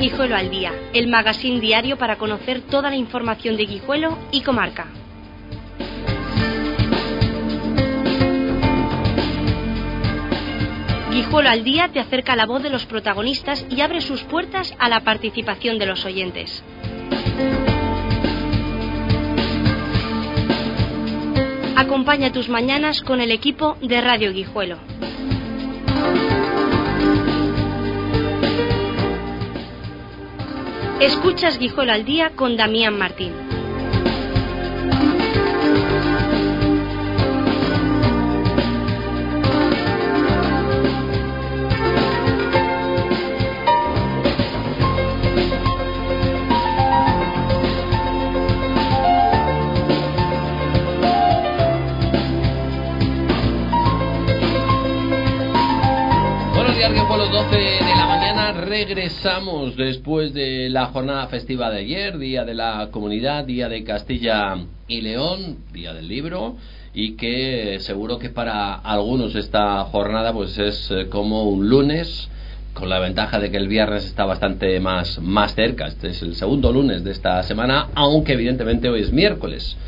Guijuelo al Día, el magazín diario para conocer toda la información de Guijuelo y comarca. Guijuelo al Día te acerca la voz de los protagonistas y abre sus puertas a la participación de los oyentes. Acompaña tus mañanas con el equipo de Radio Guijuelo. Escuchas Guijuelo al Día con Damián Martín. Guijuelo, 12 de la mañana, regresamos después de la jornada festiva de ayer, Día de la Comunidad, Día de Castilla y León, Día del Libro, y que seguro que para algunos esta jornada pues es como un lunes, con la ventaja de que el viernes está bastante más cerca. Este es el segundo lunes de esta semana, aunque evidentemente hoy es miércoles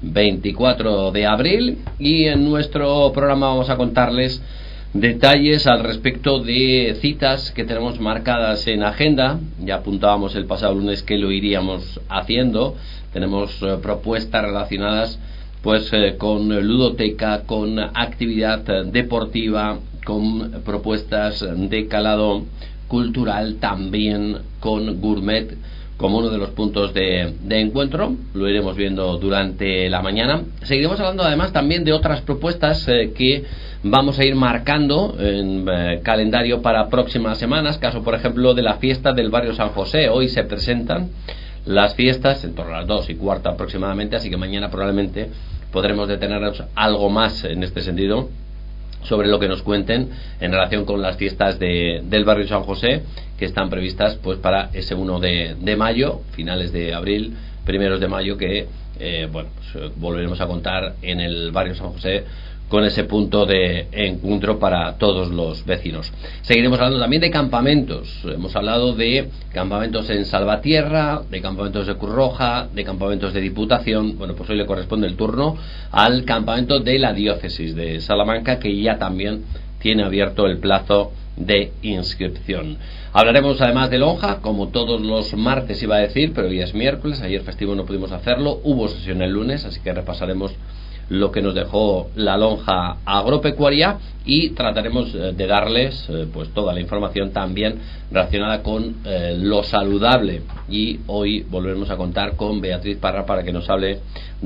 24 de abril, y en nuestro programa vamos a contarles detalles al respecto de citas que tenemos marcadas en agenda. Ya apuntábamos el pasado lunes que lo iríamos haciendo. Tenemos propuestas relacionadas pues con ludoteca, con actividad deportiva, con propuestas de calado cultural, también con gourmet como uno de los puntos de encuentro. Lo iremos viendo durante la mañana. Seguiremos hablando además también de otras propuestas que vamos a ir marcando en calendario para próximas semanas, caso por ejemplo de la fiesta del barrio San José. Hoy se presentan las fiestas en torno a las 2:15 aproximadamente, así que mañana probablemente podremos detenernos algo más en este sentido sobre lo que nos cuenten en relación con las fiestas del barrio San José, que están previstas pues para ese 1 de mayo, finales de abril, primeros de mayo, que pues volveremos a contar en el barrio San José con ese punto de encuentro para todos los vecinos. Seguiremos hablando también de campamentos. Hemos hablado de campamentos en Salvatierra, de campamentos de Cruz Roja, de campamentos de Diputación. Bueno, pues hoy le corresponde el turno al campamento de la diócesis de Salamanca, que ya también tiene abierto el plazo de inscripción. Hablaremos además de lonja, como todos los martes iba a decir, pero hoy es miércoles, ayer festivo no pudimos hacerlo, hubo sesión el lunes, así que repasaremos lo que nos dejó la lonja agropecuaria y trataremos de darles pues toda la información también relacionada con lo saludable, y hoy volveremos a contar con Beatriz Parra para que nos hable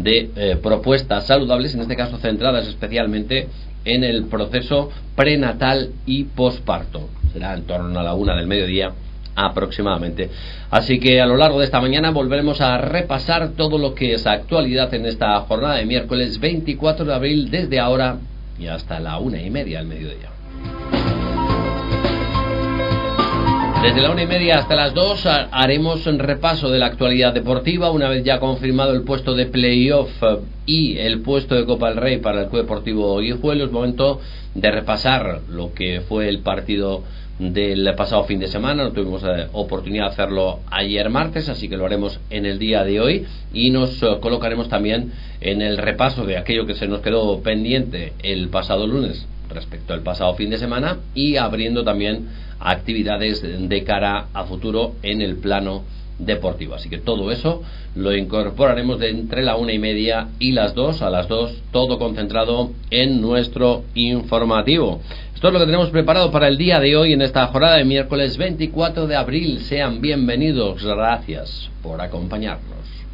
de propuestas saludables, en este caso centradas especialmente en el proceso prenatal y posparto. Será en torno a la 1 del mediodía aproximadamente. Así que a lo largo de esta mañana volveremos a repasar todo lo que es actualidad en esta jornada de miércoles 24 de abril, desde ahora y hasta la 1:30 del mediodía. Desde la 1:30 hasta las 2 haremos un repaso de la actualidad deportiva, una vez ya confirmado el puesto de playoff y el puesto de Copa del Rey para el Club Deportivo Guijuelo. Es momento de repasar lo que fue el partido del pasado fin de semana. No tuvimos oportunidad de hacerlo ayer martes, así que lo haremos en el día de hoy, y nos colocaremos también en el repaso de aquello que se nos quedó pendiente el pasado lunes respecto al pasado fin de semana, y abriendo también actividades de cara a futuro en el plano deportivo. Así que todo eso lo incorporaremos de entre la 1:30 y las 2, a las 2 todo concentrado en nuestro informativo. Esto es lo que tenemos preparado para el día de hoy en esta jornada de miércoles 24 de abril. Sean bienvenidos, gracias por acompañarnos.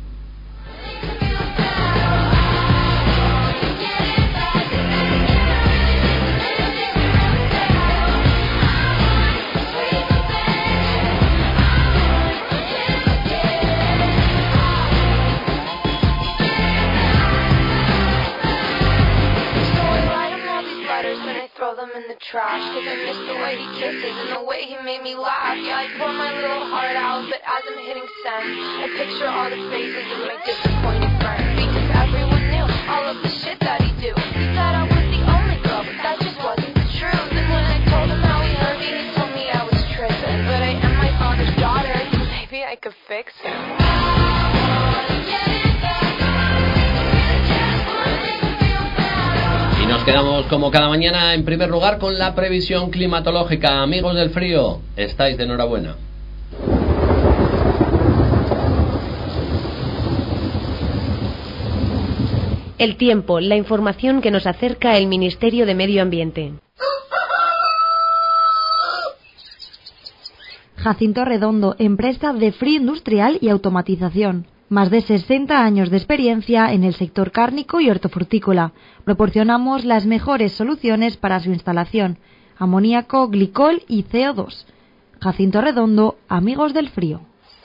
Trash, 'cause I miss the way he kisses and the way he made me laugh. Yeah, I pour my little heart out, but as I'm hitting send, I picture all the faces of my disappointed friends, because everyone knew all of the shit that he do. He said I was the only girl, but that just wasn't the truth. And when I told him how he hurt me, he told me I was tripping, but I am my father's daughter, and he fix. Y nos quedamos como cada mañana en primer lugar con la previsión climatológica. Amigos del frío, estáis de enhorabuena. El tiempo, la información que nos acerca el Ministerio de Medio Ambiente. Jacinto Redondo, empresa de frío industrial y automatización. Más de 60 años de experiencia en el sector cárnico y hortofrutícola. Proporcionamos las mejores soluciones para su instalación: amoníaco, glicol y CO2. Jacinto Redondo, amigos del frío.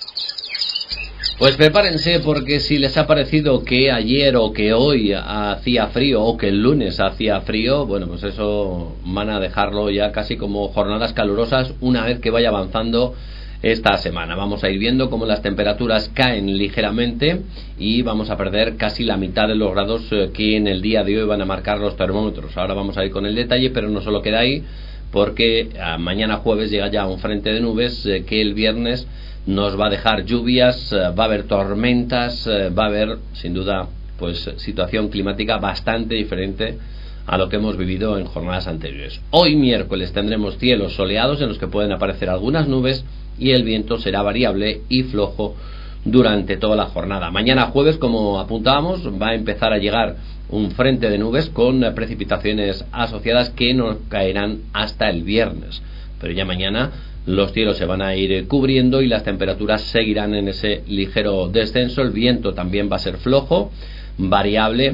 Pues prepárense, porque si les ha parecido que ayer o que hoy hacía frío o que el lunes hacía frío, bueno, pues eso van a dejarlo ya casi como jornadas calurosas una vez que vaya avanzando esta semana. Vamos a ir viendo cómo las temperaturas caen ligeramente y vamos a perder casi la mitad de los grados que en el día de hoy van a marcar los termómetros. Ahora vamos a ir con el detalle, pero no solo queda ahí, porque mañana jueves llega ya un frente de nubes que el viernes nos va a dejar lluvias, va a haber tormentas, va a haber sin duda pues situación climática bastante diferente a lo que hemos vivido en jornadas anteriores. Hoy miércoles tendremos cielos soleados en los que pueden aparecer algunas nubes y el viento será variable y flojo durante toda la jornada. Mañana jueves, como apuntábamos, va a empezar a llegar un frente de nubes con precipitaciones asociadas que no caerán hasta el viernes, pero ya mañana los cielos se van a ir cubriendo y las temperaturas seguirán en ese ligero descenso. El viento también va a ser flojo, variable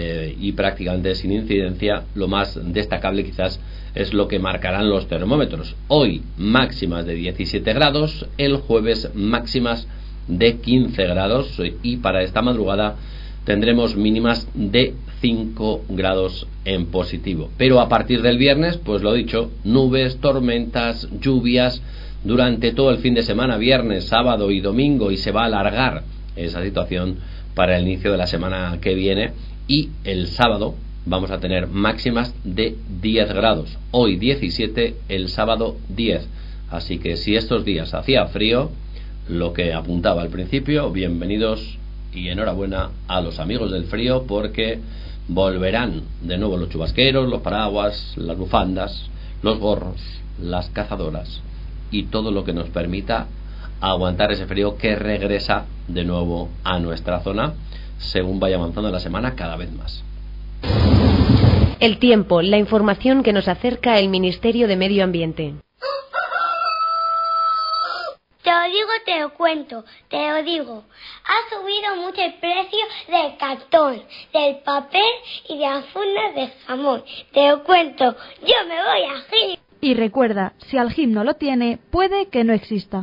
y prácticamente sin incidencia. Lo más destacable quizás es lo que marcarán los termómetros. Hoy máximas de 17 grados, el jueves máximas de 15 grados y para esta madrugada tendremos mínimas de 5 grados en positivo. Pero a partir del viernes, pues lo dicho, nubes, tormentas, lluvias durante todo el fin de semana, viernes, sábado y domingo, y se va a alargar esa situación para el inicio de la semana que viene. Y el sábado vamos a tener máximas de 10 grados. Hoy 17, el sábado 10. Así que si estos días hacía frío, lo que apuntaba al principio, bienvenidos y enhorabuena a los amigos del frío, porque volverán de nuevo los chubasqueros, los paraguas, las bufandas, los gorros, las cazadoras y todo lo que nos permita aguantar ese frío que regresa de nuevo a nuestra zona según vaya avanzando la semana cada vez más. El tiempo, la información que nos acerca el Ministerio de Medio Ambiente. Te lo digo, te lo cuento, te lo digo. Ha subido mucho el precio del cartón, del papel y de las fundas de jamón. Te lo cuento, yo me voy a Gim. Y recuerda, si Algim no lo tiene, puede que no exista.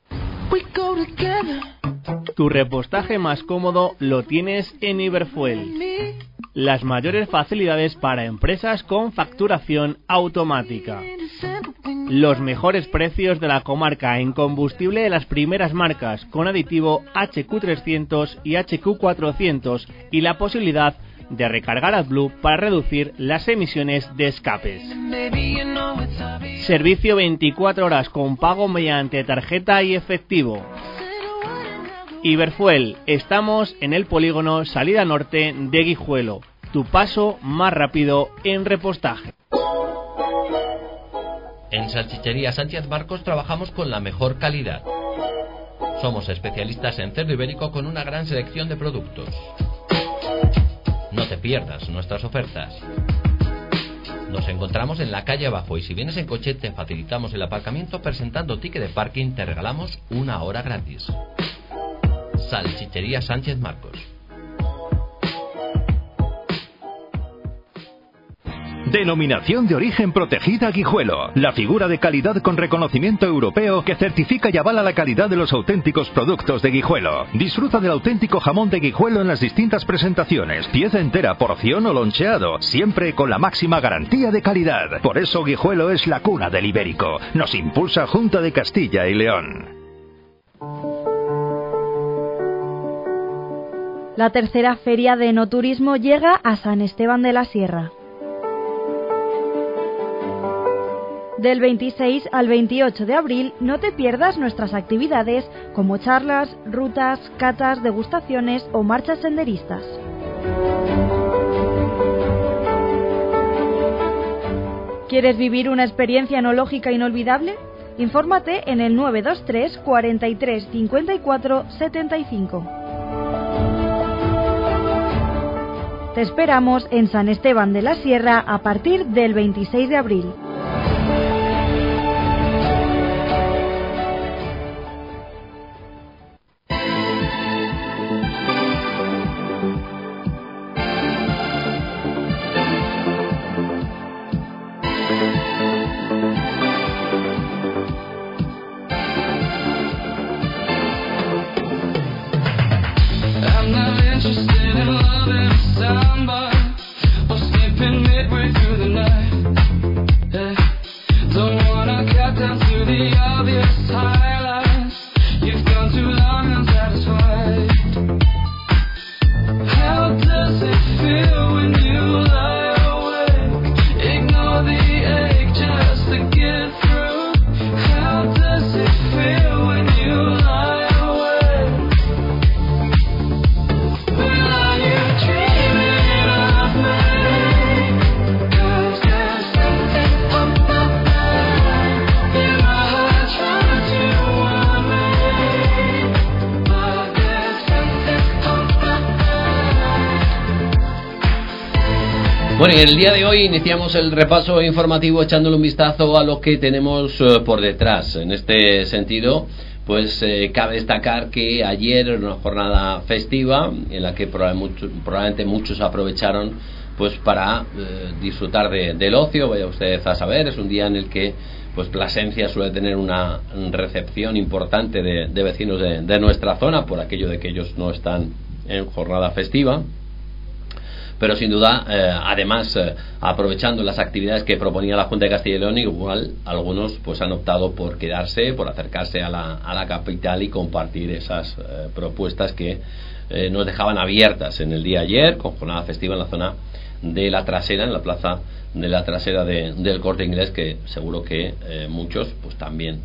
Tu repostaje más cómodo lo tienes en Iberfuel. Las mayores facilidades para empresas con facturación automática. Los mejores precios de la comarca en combustible de las primeras marcas, con aditivo HQ300 y HQ400 y la posibilidad de recargar AdBlue para reducir las emisiones de escapes. Servicio 24 horas con pago mediante tarjeta y efectivo. Iberfuel, estamos en el polígono Salida Norte de Guijuelo, tu paso más rápido en repostaje. En Salchichería Sánchez Marcos trabajamos con la mejor calidad. Somos especialistas en cerdo ibérico con una gran selección de productos. No te pierdas nuestras ofertas. Nos encontramos en la calle abajo y si vienes en coche te facilitamos el aparcamiento. Presentando ticket de parking te regalamos 1 hora gratis. Salchichería Sánchez Marcos. Denominación de origen protegida Guijuelo. La figura de calidad con reconocimiento europeo que certifica y avala la calidad de los auténticos productos de Guijuelo. Disfruta del auténtico jamón de Guijuelo en las distintas presentaciones. Pieza entera, porción o loncheado. Siempre con la máxima garantía de calidad. Por eso Guijuelo es la cuna del ibérico. Nos impulsa Junta de Castilla y León. La tercera feria de enoturismo llega a San Esteban de la Sierra. Del 26 al 28 de abril no te pierdas nuestras actividades como charlas, rutas, catas, degustaciones o marchas senderistas. ¿Quieres vivir una experiencia enológica inolvidable? Infórmate en el 923 43 54 75. Te esperamos en San Esteban de la Sierra a partir del 26 de abril. Bueno, y en el día de hoy iniciamos el repaso informativo echándole un vistazo a lo que tenemos por detrás. En este sentido, pues cabe destacar que ayer era una jornada festiva en la que probablemente muchos aprovecharon pues para disfrutar del ocio. Vaya usted a saber, es un día en el que pues Plasencia suele tener una recepción importante de vecinos de nuestra zona, por aquello de que ellos no están en jornada festiva. Pero sin duda, además, aprovechando las actividades que proponía la Junta de Castilla y León, igual algunos pues han optado por quedarse, por acercarse a la capital y compartir esas propuestas que nos dejaban abiertas en el día de ayer, con jornada festiva en la zona de la Trasera, en la plaza de la Trasera del Corte Inglés, que seguro que muchos pues también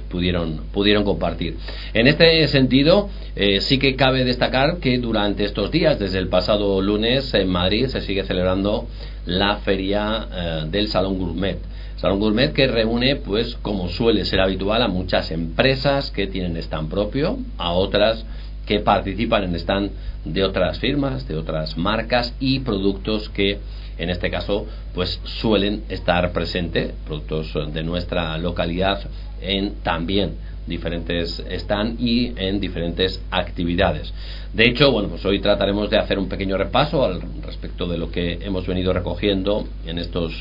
pudieron compartir. En este sentido, sí que cabe destacar que durante estos días, desde el pasado lunes en Madrid, se sigue celebrando la feria del Salón Gourmet. Salón Gourmet que reúne, pues como suele ser habitual, a muchas empresas que tienen stand propio, a otras que participan en stand de otras firmas, de otras marcas y productos que en este caso pues suelen estar presentes, productos de nuestra localidad, en también diferentes stand y en diferentes actividades. De hecho, bueno, pues hoy trataremos de hacer un pequeño repaso al respecto de lo que hemos venido recogiendo en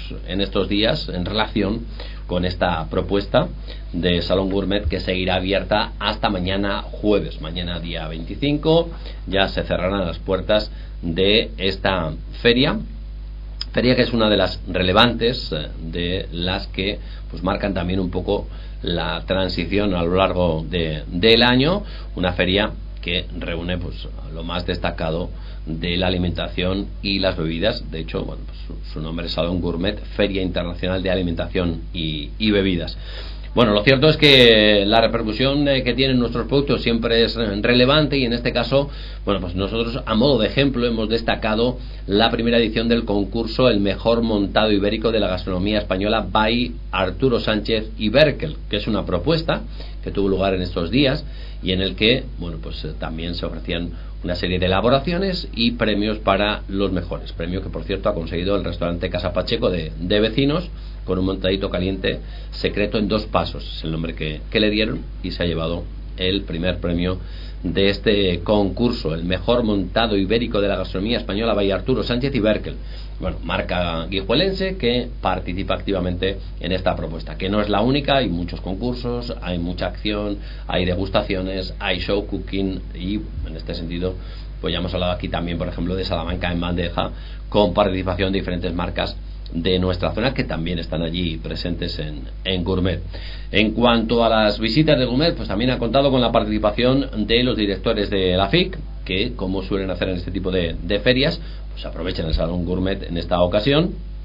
estos días en relación con esta propuesta de Salón Gourmet, que seguirá abierta hasta mañana jueves. Mañana día 25 ya se cerrarán las puertas de esta feria que es una de las relevantes, de las que pues marcan también un poco la transición a lo largo del año. Una feria que reúne pues lo más destacado de la alimentación y las bebidas. De hecho, bueno, pues su nombre es Salón Gourmet, Feria Internacional de Alimentación y Bebidas. Bueno, lo cierto es que la repercusión que tienen nuestros productos siempre es relevante, y en este caso, bueno, pues nosotros a modo de ejemplo hemos destacado la primera edición del concurso El Mejor Montado Ibérico de la Gastronomía Española by Arturo Sánchez y Berkel, que es una propuesta que tuvo lugar en estos días y en el que, bueno, pues también se ofrecían una serie de elaboraciones y premios para los mejores. Premio que, por cierto, ha conseguido el restaurante Casa Pacheco de Vecinos, con un montadito caliente secreto en 2 pasos, es el nombre que le dieron, y se ha llevado el primer premio de este concurso, el mejor montado ibérico de la gastronomía española by Arturo Sánchez y Berkel. Bueno, marca guijuelense que participa activamente en esta propuesta, que no es la única. Hay muchos concursos, hay mucha acción, hay degustaciones, hay show cooking, y en este sentido pues ya hemos hablado aquí también, por ejemplo, de Salamanca en bandeja, con participación de diferentes marcas de nuestra zona que también están allí presentes en Gourmet. En cuanto a las visitas de Gourmet, pues también ha contado con la participación de los directores de la FIC, que, como suelen hacer en este tipo de ferias, pues aprovechan el Salón Gourmet en esta ocasión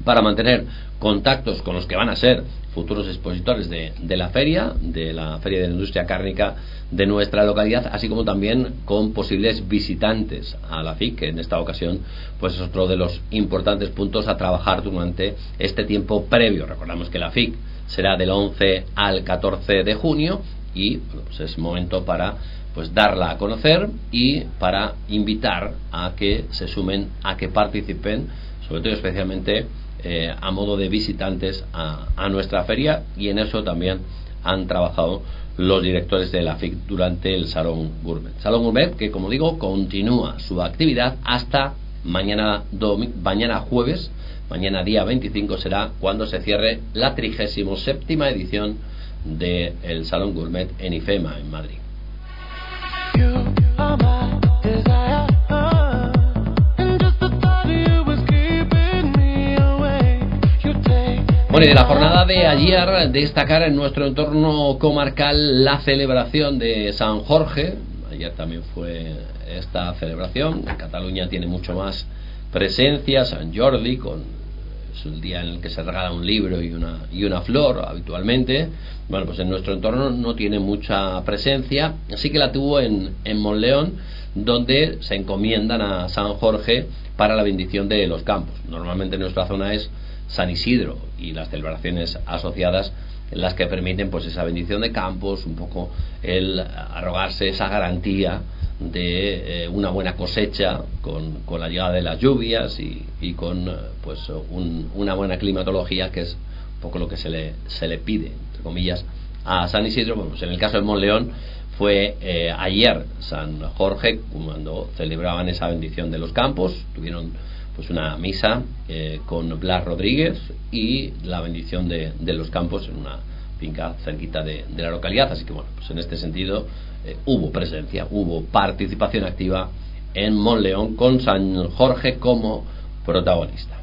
para mantener contactos con los que van a ser futuros expositores de la Feria de la Industria Cárnica de nuestra localidad, así como también con posibles visitantes a la FIC, que en esta ocasión pues es otro de los importantes puntos a trabajar durante este tiempo previo. Recordamos que la FIC será del 11 al 14 de junio y bueno, pues es momento para pues darla a conocer y para invitar a que se sumen, a que participen, sobre todo especialmente a modo de visitantes a nuestra feria, y en eso también han trabajado los directores de la FIC durante el Salón Gourmet. Salón Gourmet que, como digo, continúa su actividad hasta mañana jueves. Mañana día 25 será cuando se cierre la 37ª edición del Salón Gourmet en IFEMA, en Madrid. Bueno, y de la jornada de ayer, destacar en nuestro entorno comarcal la celebración de San Jorge. Ayer también fue esta celebración. En Cataluña tiene mucho más presencia. San Jordi, es el día en el que se regala un libro y una flor habitualmente. Bueno, pues en nuestro entorno no tiene mucha presencia. Así que la tuvo en Monleón, donde se encomiendan a San Jorge para la bendición de los campos. Normalmente en nuestra zona es San Isidro y las celebraciones asociadas en las que permiten pues esa bendición de campos, un poco el arrogarse esa garantía de una buena cosecha con la llegada de las lluvias y con pues una buena climatología, que es un poco lo que se le pide, entre comillas, a San Isidro. Bueno, pues en el caso de Monleón fue ayer San Jorge, cuando celebraban esa bendición de los campos. Tuvieron pues una misa con Blas Rodríguez y la bendición de los campos en una finca cerquita de la localidad. Así que bueno, pues en este sentido hubo presencia, hubo participación activa en Monleón, con San Jorge como protagonista.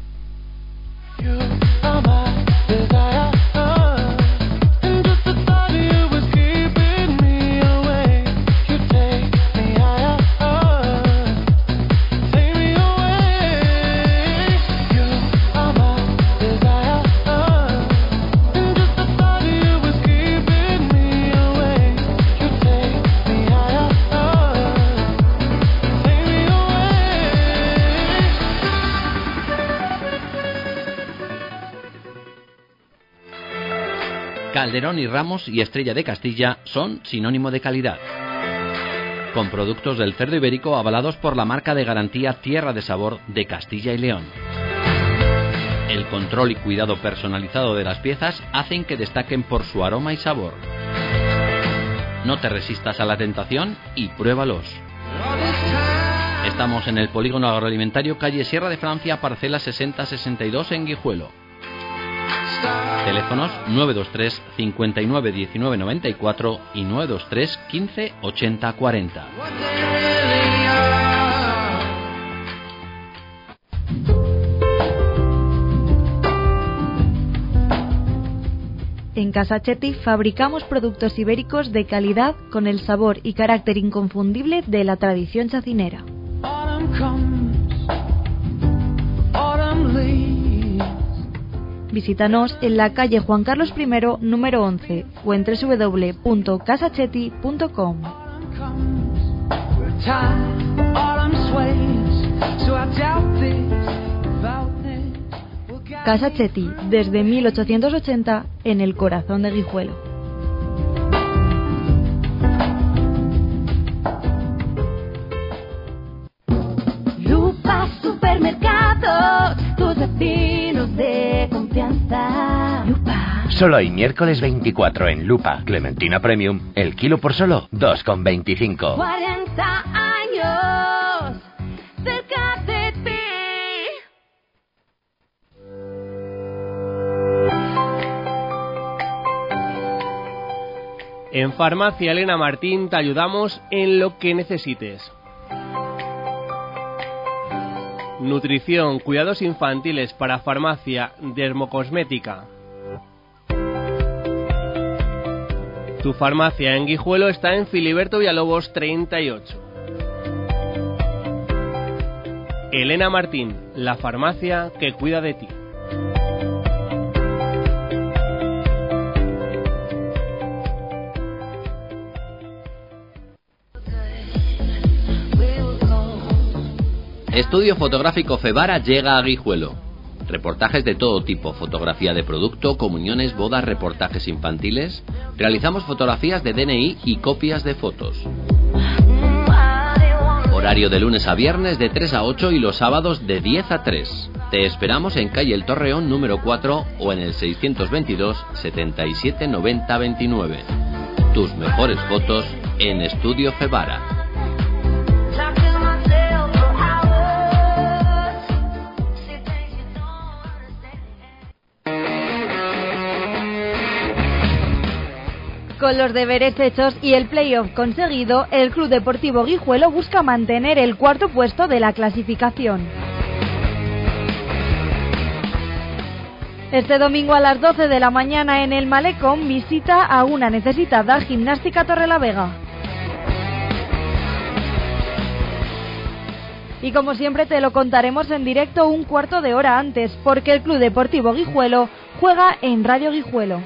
Calderón y Ramos y Estrella de Castilla son sinónimo de calidad. Con productos del cerdo ibérico avalados por la marca de garantía Tierra de Sabor de Castilla y León. El control y cuidado personalizado de las piezas hacen que destaquen por su aroma y sabor. No te resistas a la tentación y pruébalos. Estamos en el Polígono Agroalimentario, calle Sierra de Francia, parcela 6062 en Guijuelo. Teléfonos 923 59 19 94 y 923 15 80 40. En Casa Chetti fabricamos productos ibéricos de calidad con el sabor y carácter inconfundible de la tradición chacinera. Visítanos en la calle Juan Carlos I, número 11, o en www.casachetti.com. Casa Chetti, desde 1880, en el corazón de Guijuelo. Lupa Supermercados, tus vecinos de confianza. Lupa. Solo hay miércoles 24 en Lupa. Clementina Premium, el kilo por solo 2,25. 40 años cerca de ti. En Farmacia Elena Martín te ayudamos en lo que necesites. Nutrición, cuidados infantiles para farmacia, dermocosmética. Tu farmacia en Guijuelo está en Filiberto Villalobos 38. Elena Martín, la farmacia que cuida de ti. Estudio Fotográfico Febara llega a Guijuelo. Reportajes de todo tipo, fotografía de producto, comuniones, bodas, reportajes infantiles. Realizamos fotografías de DNI y copias de fotos. Horario de lunes a viernes de 3 a 8 y los sábados de 10 a 3. Te esperamos en calle El Torreón número 4 o en el 622 77 90 29. Tus mejores fotos en Estudio Febara. Con los deberes hechos y el playoff conseguido, el Club Deportivo Guijuelo busca mantener el cuarto puesto de la clasificación. Este domingo a las 12 de la mañana en el Malecón visita a una necesitada Gimnástica Torrelavega. Y como siempre te lo contaremos en directo un cuarto de hora antes, porque el Club Deportivo Guijuelo juega en Radio Guijuelo.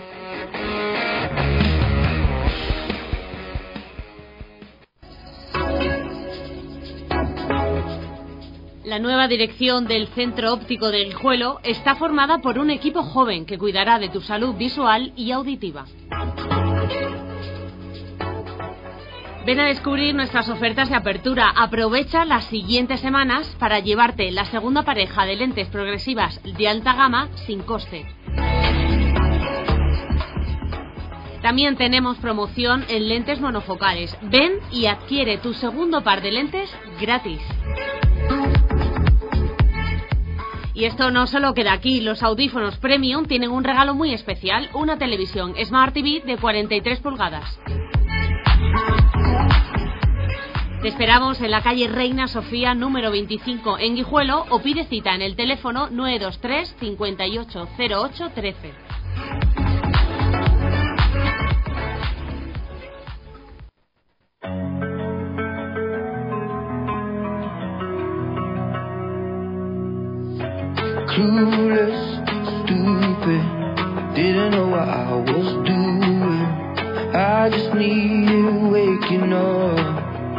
La nueva dirección del Centro Óptico de Guijuelo está formada por un equipo joven que cuidará de tu salud visual y auditiva. Ven a descubrir nuestras ofertas de apertura. Aprovecha las siguientes semanas para llevarte la segunda pareja de lentes progresivas de alta gama sin coste. También tenemos promoción en lentes monofocales. Ven y adquiere tu segundo par de lentes gratis. Y esto no solo queda aquí, los audífonos Premium tienen un regalo muy especial, una televisión Smart TV de 43 pulgadas. Te esperamos en la calle Reina Sofía número 25 en Guijuelo o pide cita en el teléfono 923 58 08 13. Clueless, stupid, didn't know what I was doing. I just needed waking up.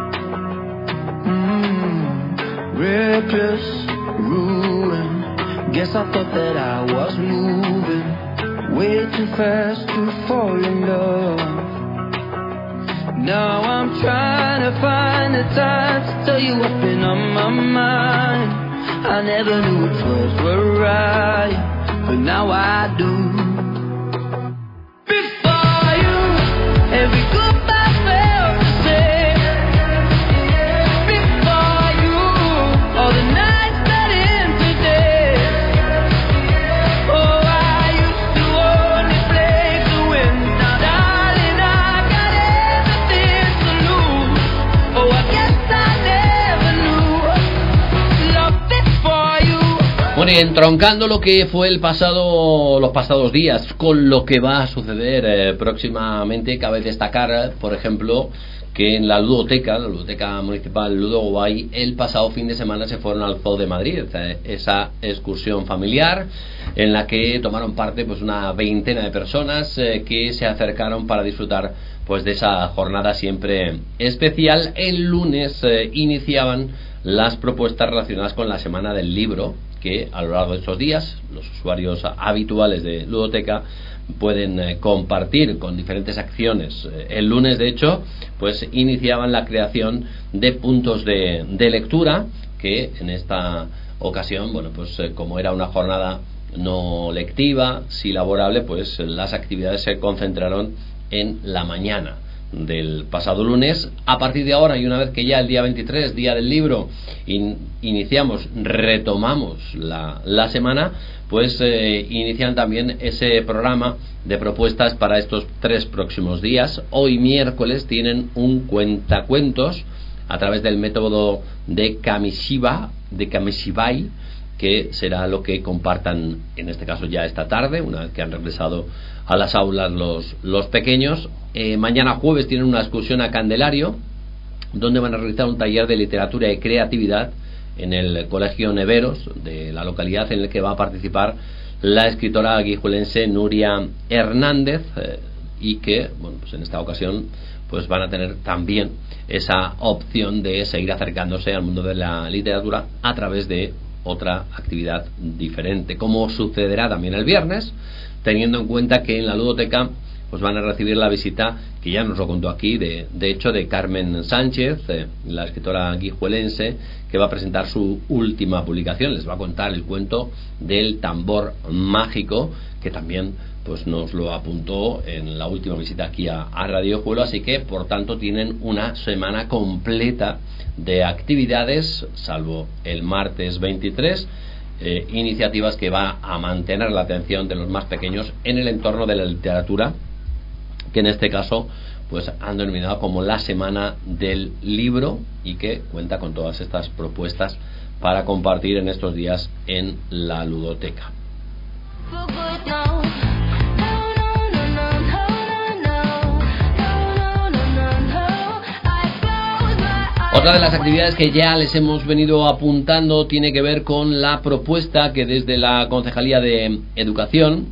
Reckless, ruin. Guess I thought that I was moving way too fast to fall in love. Now I'm trying to find the time to tell you what's been on my mind. I never knew which words were right, but now I do. Before you, every goodbye felt the same. Before you, all the nights got into days. Oh, I used to only play to win. Now, darling, I got everything to lose. Oh, I guess I never knew love before you. Bueno, y entroncando lo que fue los pasados días con lo que va a suceder próximamente, cabe destacar, por ejemplo, que en la ludoteca municipal Ludo Guay, el pasado fin de semana se fueron al Zoo de Madrid, esa excursión familiar en la que tomaron parte pues una veintena de personas que se acercaron para disfrutar pues de esa jornada siempre especial. El lunes iniciaban las propuestas relacionadas con la Semana del Libro, que a lo largo de estos días los usuarios habituales de ludoteca pueden compartir con diferentes acciones. El lunes, de hecho, pues iniciaban la creación de puntos de lectura, que en esta ocasión, bueno, pues como era una jornada no lectiva, sí laborable, pues las actividades se concentraron en la mañana del pasado lunes. A partir de ahora, y una vez que ya el día 23, día del libro, retomamos la semana, pues inician también ese programa de propuestas para estos 3 próximos días. Hoy miércoles tienen un cuentacuentos a través del método de Kamishibai, que será lo que compartan en este caso ya esta tarde, una vez que han regresado a las aulas los pequeños. Mañana jueves tienen una excursión a Candelario, donde van a realizar un taller de literatura y creatividad en el Colegio Neveros de la localidad, en el que va a participar la escritora guijuelense Nuria Hernández, y que, bueno, pues en esta ocasión pues van a tener también esa opción de seguir acercándose al mundo de la literatura a través de otra actividad diferente, como sucederá también el viernes, teniendo en cuenta que en la ludoteca pues van a recibir la visita, que ya nos lo contó aquí, de hecho, de Carmen Sánchez, la escritora guijuelense, que va a presentar su última publicación. Les va a contar el cuento del tambor mágico, que también pues nos lo apuntó en la última visita aquí a Radio Juelo, así que por tanto tienen una semana completa de actividades, salvo el martes 23, iniciativas que va a mantener la atención de los más pequeños en el entorno de la literatura, que en este caso pues han denominado como la Semana del Libro, y que cuenta con todas estas propuestas para compartir en estos días en la ludoteca. Otra de las actividades que ya les hemos venido apuntando tiene que ver con la propuesta que desde la Concejalía de Educación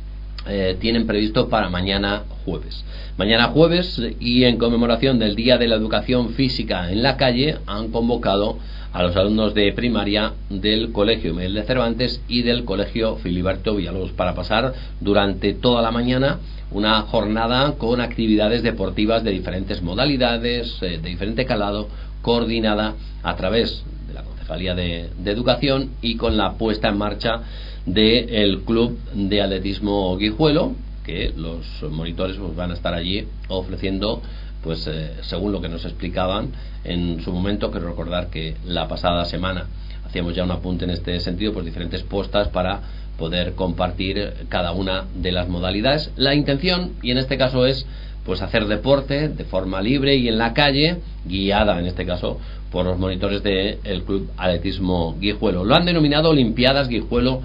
tienen previsto para mañana jueves. Mañana jueves, y en conmemoración del Día de la Educación Física en la Calle, han convocado a los alumnos de primaria del Colegio Miguel de Cervantes y del Colegio Filiberto Villalobos para pasar durante toda la mañana una jornada con actividades deportivas de diferentes modalidades, de diferente calado, coordinada a través de la Concejalía de Educación y con la puesta en marcha del Club de Atletismo Guijuelo, que los monitores pues van a estar allí ofreciendo, pues según lo que nos explicaban en su momento. Quiero recordar que la pasada semana hacíamos ya un apunte en este sentido, pues diferentes postas para poder compartir cada una de las modalidades. La intención, y en este caso, es pues hacer deporte de forma libre y en la calle, guiada en este caso por los monitores del Club Atletismo Guijuelo. Lo han denominado Olimpiadas Guijuelo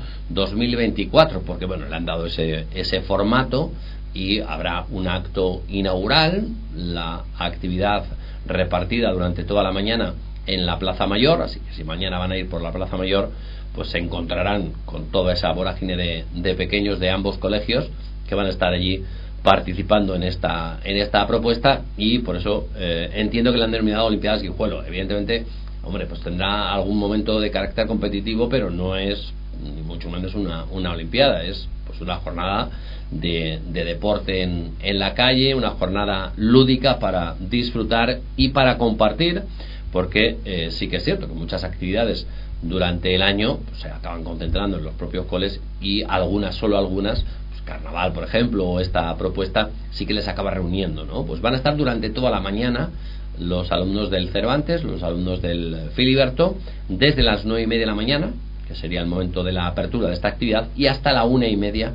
2024, porque bueno, le han dado ese formato, y habrá un acto inaugural, la actividad repartida durante toda la mañana en la Plaza Mayor, así que si mañana van a ir por la Plaza Mayor, pues se encontrarán con toda esa vorágine de pequeños de ambos colegios que van a estar allí participando en esta propuesta, y por eso entiendo que le han denominado Olimpiadas Guijuelo. Evidentemente, hombre, pues tendrá algún momento de carácter competitivo, pero no es ni mucho menos una olimpiada, es pues una jornada de deporte en la calle, una jornada lúdica para disfrutar y para compartir, porque sí que es cierto que muchas actividades durante el año pues se acaban concentrando en los propios coles, y solo algunas, carnaval por ejemplo, o esta propuesta sí que les acaba reuniendo, ¿no? Pues van a estar durante toda la mañana los alumnos del Cervantes, los alumnos del Filiberto, desde las 9:30 de la mañana, que sería el momento de la apertura de esta actividad, y hasta la 1:30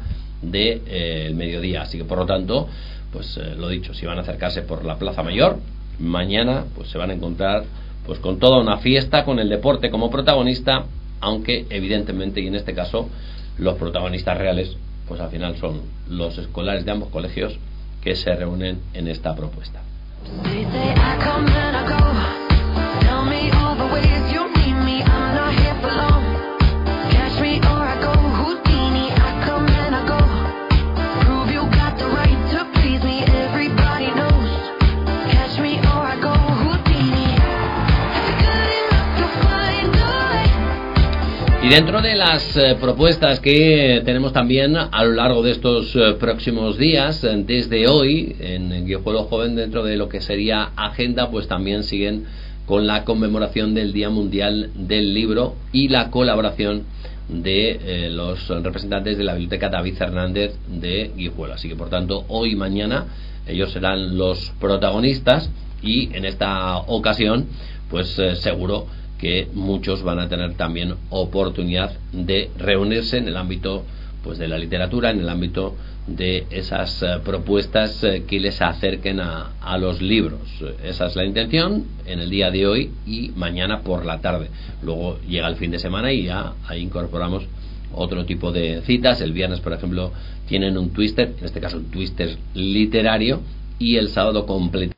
del mediodía. Así que por lo tanto, pues lo dicho, si van a acercarse por la Plaza Mayor mañana, pues se van a encontrar pues con toda una fiesta, con el deporte como protagonista, aunque evidentemente, y en este caso, los protagonistas reales pues al final son los escolares de ambos colegios que se reúnen en esta propuesta. Y dentro de las propuestas que tenemos también a lo largo de estos próximos días, desde hoy en Guijuelo Joven, dentro de lo que sería agenda, pues también siguen con la conmemoración del Día Mundial del Libro y la colaboración de los representantes de la Biblioteca David Fernández de Guijuelo. Así que por tanto, hoy y mañana ellos serán los protagonistas, y en esta ocasión pues seguro que muchos van a tener también oportunidad de reunirse en el ámbito pues de la literatura, en el ámbito de esas propuestas que les acerquen a los libros. Esa es la intención en el día de hoy y mañana por la tarde. Luego llega el fin de semana y ya ahí incorporamos otro tipo de citas. El viernes, por ejemplo, tienen un twister, en este caso un twister literario, y el sábado completo